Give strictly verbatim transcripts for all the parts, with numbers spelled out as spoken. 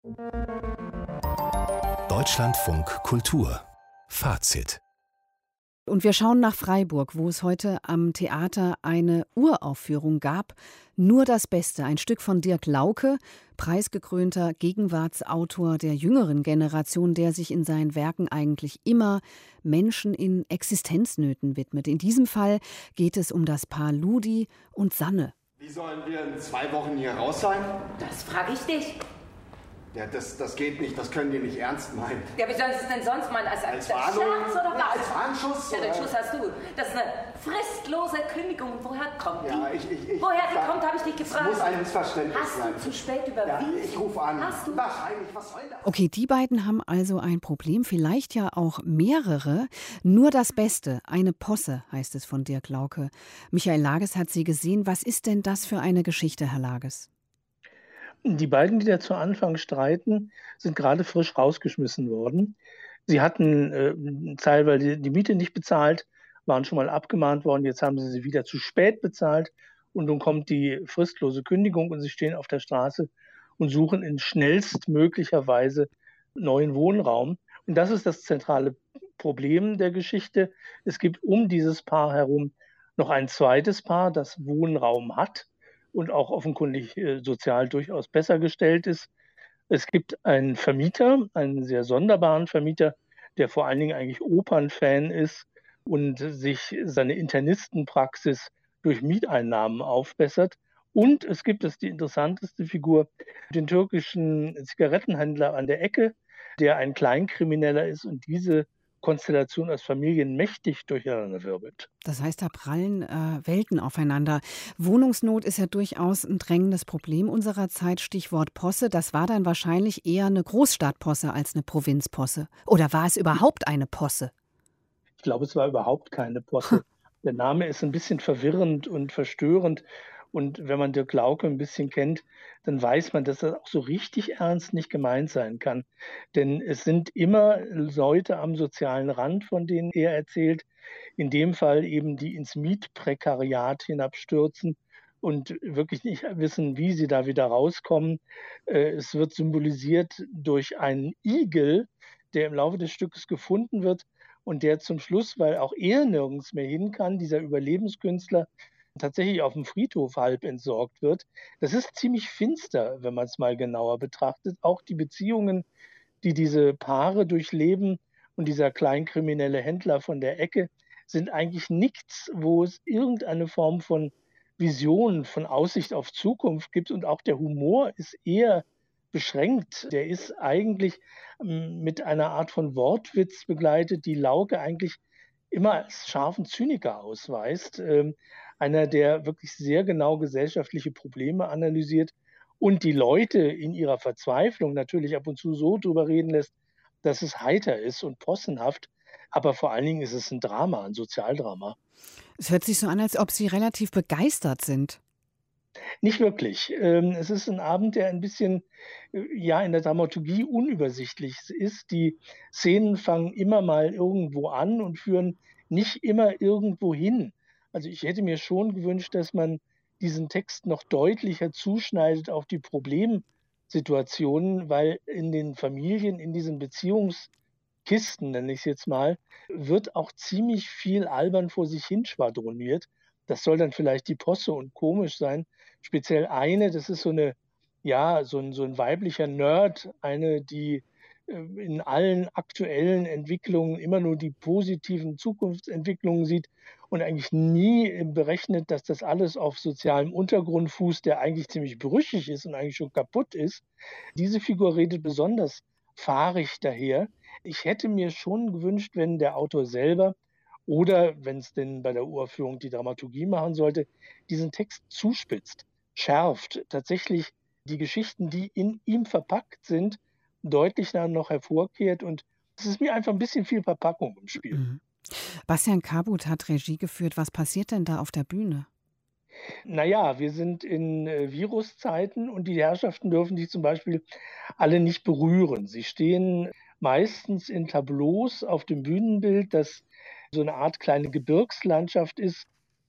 Deutschlandfunk Kultur Fazit. Und wir schauen nach Freiburg, wo es heute am Theater eine Uraufführung gab. Nur das Beste, ein Stück von Dirk Lauke, preisgekrönter Gegenwartsautor der jüngeren Generation, der sich in seinen Werken eigentlich immer Menschen in Existenznöten widmet. In diesem Fall geht es um das Paar Ludi und Sanne. Wie sollen wir in zwei Wochen hier raus sein? Das frage ich dich. Ja, das, das geht nicht, das können die nicht ernst meinen. Ja, wie sollen sie es denn sonst meinen? Als, als, Als als Warnung? Scherz oder was? Ja, als Warnschuss? Ja, den oder? Schuss hast du. Das ist eine fristlose Kündigung. Woher kommt die? Ja, ich, ich, ich, Woher die da, kommt, habe ich dich gefragt. Das muss ein Missverständnis Hast sein. du zu spät Ja, überwiesen? ich rufe an. Hast du? Wahrscheinlich, was soll das? Okay, die beiden haben also ein Problem, vielleicht ja auch mehrere. Nur das Beste, eine Posse, heißt es von Dirk Lauke. Michael Lages hat sie gesehen. Was ist denn das für eine Geschichte, Herr Lages? Die beiden, die da zu Anfang streiten, sind gerade frisch rausgeschmissen worden. Sie hatten äh, teilweise die Miete nicht bezahlt, waren schon mal abgemahnt worden. Jetzt haben sie sie wieder zu spät bezahlt. Und nun kommt die fristlose Kündigung und sie stehen auf der Straße und suchen in schnellstmöglicher Weise neuen Wohnraum. Und das ist das zentrale Problem der Geschichte. Es gibt um dieses Paar herum noch ein zweites Paar, das Wohnraum hat und auch offenkundig äh, sozial durchaus besser gestellt ist. Es gibt einen Vermieter, einen sehr sonderbaren Vermieter, der vor allen Dingen eigentlich Opernfan ist und sich seine Internistenpraxis durch Mieteinnahmen aufbessert. Und es gibt, das ist die interessanteste Figur, den türkischen Zigarettenhändler an der Ecke, der ein Kleinkrimineller ist und diese Konstellation als Familien mächtig durcheinanderwirbelt. Das heißt, da prallen äh, Welten aufeinander. Wohnungsnot ist ja durchaus ein drängendes Problem unserer Zeit. Stichwort Posse. Das war dann wahrscheinlich eher eine Großstadtposse als eine Provinzposse. Oder war es überhaupt eine Posse? Ich glaube, es war überhaupt keine Posse. Der Name ist ein bisschen verwirrend und verstörend. Und wenn man Dirk Lauke ein bisschen kennt, dann weiß man, dass das auch so richtig ernst nicht gemeint sein kann. Denn es sind immer Leute am sozialen Rand, von denen er erzählt. In dem Fall eben, die ins Mietprekariat hinabstürzen und wirklich nicht wissen, wie sie da wieder rauskommen. Es wird symbolisiert durch einen Igel, der im Laufe des Stückes gefunden wird und der zum Schluss, weil auch er nirgends mehr hin kann, dieser Überlebenskünstler, tatsächlich auf dem Friedhof halb entsorgt wird. Das ist ziemlich finster, wenn man es mal genauer betrachtet. Auch die Beziehungen, die diese Paare durchleben und dieser kleinkriminelle Händler von der Ecke, sind eigentlich nichts, wo es irgendeine Form von Vision, von Aussicht auf Zukunft gibt. Und auch der Humor ist eher beschränkt. Der ist eigentlich mit einer Art von Wortwitz begleitet, die Lauke eigentlich immer als scharfen Zyniker ausweist. Ähm, einer, der wirklich sehr genau gesellschaftliche Probleme analysiert und die Leute in ihrer Verzweiflung natürlich ab und zu so drüber reden lässt, dass es heiter ist und possenhaft. Aber vor allen Dingen ist es ein Drama, ein Sozialdrama. Es hört sich so an, als ob Sie relativ begeistert sind. Nicht wirklich. Es ist ein Abend, der ein bisschen ja, in der Dramaturgie unübersichtlich ist. Die Szenen fangen immer mal irgendwo an und führen nicht immer irgendwo hin. Also ich hätte mir schon gewünscht, dass man diesen Text noch deutlicher zuschneidet auf die Problemsituationen, weil in den Familien, in diesen Beziehungskisten, nenne ich es jetzt mal, wird auch ziemlich viel albern vor sich hin schwadroniert. Das soll dann vielleicht die Posse und komisch sein. Speziell eine, das ist so eine, ja, so ein, so ein weiblicher Nerd, eine, die äh, in allen aktuellen Entwicklungen immer nur die positiven Zukunftsentwicklungen sieht und eigentlich nie berechnet, dass das alles auf sozialem Untergrund fußt, der eigentlich ziemlich brüchig ist und eigentlich schon kaputt ist. Diese Figur redet besonders fahrig daher. Ich hätte mir schon gewünscht, wenn der Autor selber oder, wenn es denn bei der Uraufführung die Dramaturgie machen sollte, diesen Text zuspitzt, schärft, tatsächlich die Geschichten, die in ihm verpackt sind, deutlich dann noch hervorkehrt. Und es ist mir einfach ein bisschen viel Verpackung im Spiel. Mhm. Bastian Kabut hat Regie geführt. Was passiert denn da auf der Bühne? Naja, wir sind in äh, Viruszeiten und die Herrschaften dürfen sich zum Beispiel alle nicht berühren. Sie stehen meistens in Tableaus auf dem Bühnenbild, das so eine Art kleine Gebirgslandschaft ist,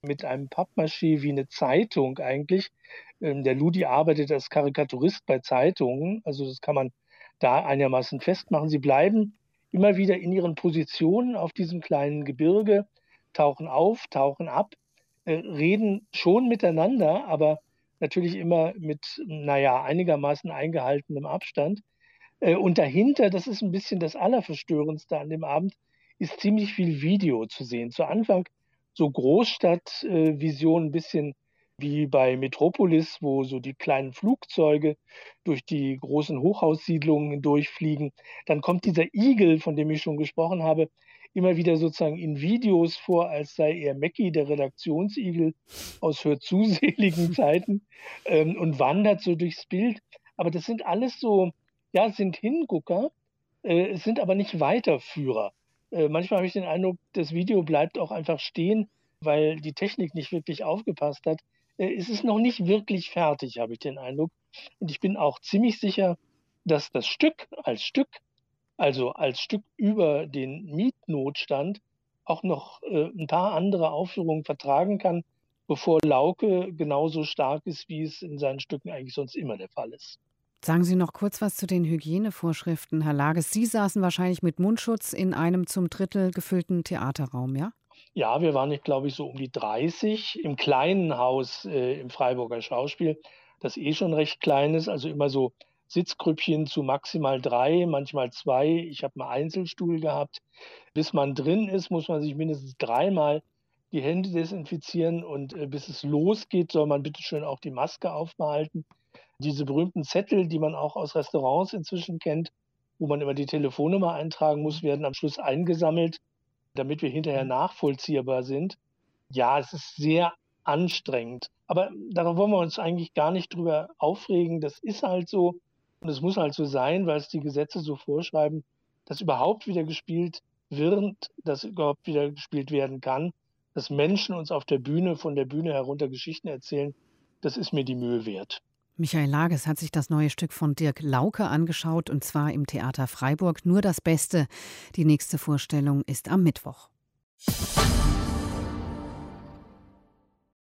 mit einem Pappmaché wie eine Zeitung eigentlich. Ähm, der Ludi arbeitet als Karikaturist bei Zeitungen, also das kann man da einigermaßen festmachen. Sie bleiben immer wieder in ihren Positionen auf diesem kleinen Gebirge, tauchen auf, tauchen ab, äh, reden schon miteinander, aber natürlich immer mit, naja, einigermaßen eingehaltenem Abstand. Äh, und dahinter, das ist ein bisschen das Allerverstörendste an dem Abend, ist ziemlich viel Video zu sehen. Zu Anfang so Großstadtvision, äh, Vision, ein bisschen wie bei Metropolis, wo so die kleinen Flugzeuge durch die großen Hochhaussiedlungen durchfliegen. Dann kommt dieser Igel, von dem ich schon gesprochen habe, immer wieder sozusagen in Videos vor, als sei er Mackie, der Redaktionsigel aus hörzuseligen Zeiten, ähm, und wandert so durchs Bild. Aber das sind alles so, ja, es sind Hingucker, äh, es sind aber nicht Weiterführer. Äh, manchmal habe ich den Eindruck, das Video bleibt auch einfach stehen, weil die Technik nicht wirklich aufgepasst hat. Äh, es ist noch nicht wirklich fertig, habe ich den Eindruck. Und ich bin auch ziemlich sicher, dass das Stück als Stück, also als Stück über den Mietnotstand, auch noch äh, ein paar andere Aufführungen vertragen kann, bevor Lauke genauso stark ist, wie es in seinen Stücken eigentlich sonst immer der Fall ist. Sagen Sie noch kurz was zu den Hygienevorschriften, Herr Lages. Sie saßen wahrscheinlich mit Mundschutz in einem zum Drittel gefüllten Theaterraum, ja? Ja, wir waren, ich glaube ich, so um die dreißig im kleinen Haus äh, im Freiburger Schauspiel, das eh schon recht klein ist, also immer so Sitzgrüppchen zu maximal drei, manchmal zwei. Ich habe einen Einzelstuhl gehabt. Bis man drin ist, muss man sich mindestens dreimal die Hände desinfizieren und äh, bis es losgeht, soll man bitte schön auch die Maske aufbehalten. Diese berühmten Zettel, die man auch aus Restaurants inzwischen kennt, wo man immer die Telefonnummer eintragen muss, werden am Schluss eingesammelt, damit wir hinterher nachvollziehbar sind. Ja, es ist sehr anstrengend. Aber darauf wollen wir uns eigentlich gar nicht drüber aufregen. Das ist halt so und es muss halt so sein, weil es die Gesetze so vorschreiben, dass überhaupt wieder gespielt wird, dass überhaupt wieder gespielt werden kann, dass Menschen uns auf der Bühne, von der Bühne herunter Geschichten erzählen. Das ist mir die Mühe wert. Michael Lages hat sich das neue Stück von Dirk Lauke angeschaut, und zwar im Theater Freiburg. Nur das Beste. Die nächste Vorstellung ist am Mittwoch.